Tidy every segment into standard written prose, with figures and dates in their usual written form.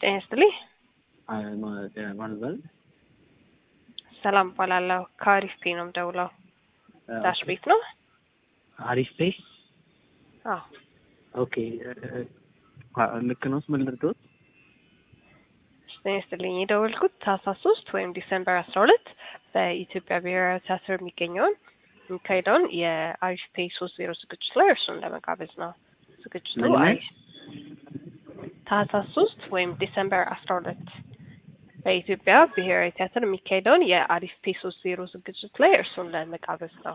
ጤና ይስጥልኝ። ማንበል ሰላም እባላለሁ። ከአሪፍ ፔ ነው የምደውለው። ዳሽ ቤት ነው? አሪፍ ፔ። አዎ። ኦኬ ልክ ነው። ምን ልርዶት? ጤና ይስጥልኝ። የደወልኩት ታህሳስ 3 ወይም ዲሴምበር 12 በኢትዮጵያ ብሔራዊ ቲያትር የሚገኘውን የሚካሄደውን የአሪፍ ፔ 30 ዝግጅት ላይ እርሱን ለመጋበዝ ነው። ዝግጅቱ ታህሳስ 3 ወይም ዲሴምበር 12 በኢትዮጵያ ብሔራዊ ቲያትር የሚካሄደውን የአሪፍ ፔ 30 ዝግጅት ላይ እርሱን ለመጋበዝ ነው።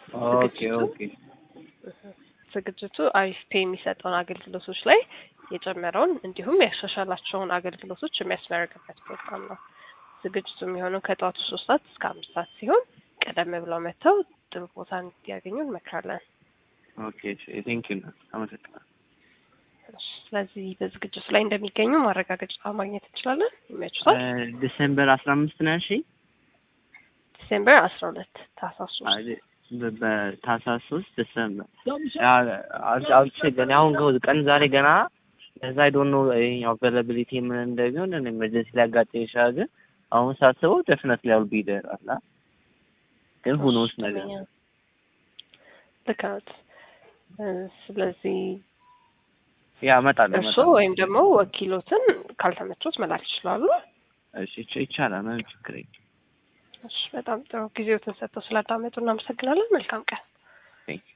ዝግጅቱ አሪፍ ፔ የሚሰጠውን አገልግሎቶች ላይ የጨመረውን እንዲሁም ያሻሻላቸውን አገልግሎቶች የሚያስመረቅበት ፕሮግራም ነው። ዝግጅቱ የሚሆነው ከጠዋቱ 3 ሰዓት እስከ 5 ሰዓት ሲሆን ቀደም ብለው መጥተው ጥሩ ቦታ እንዲያገኙ እንመክራለን። ኦኬ ቴንክ ዩ። አመሰግናለሁ። ስለዚህ በዝግጅቱ ላይ እንደሚገኙ ማረጋገጫ ማግኘት እንችላለን። ይመችታል? ዲሴምበር 15 ነው ያልሽኝ? ዲሴምበር 12 ታህሳስ 3 በታህሳስ 3 ዲሴምበር አውጥቼ ገና አሁን ቀን ዛሬ ገና ለዛ አይ ዶንት ኖ አቬላቢሊቲ ምን እንደሚሆን ኤመርጀንሲ ሊያጋጥም ይችላል። ግን አሁን ሳስበው ዴፊኒትሊ አውል ቢ ዴር አላ ግን ሁኖስ ነገር ልካት ስለዚህ ያ እመጣለሁ። እሱ ወይም ደግሞ ወኪሎትን ካልተመቾት መላክ ይችላሉ። እሺ ይቻላል። ምንም ችግር የለም። እሺ በጣም ጥሩ። ጊዜዎትን ሰጥተው ስላዳመጡ እናመሰግናለን። መልካም ቀን።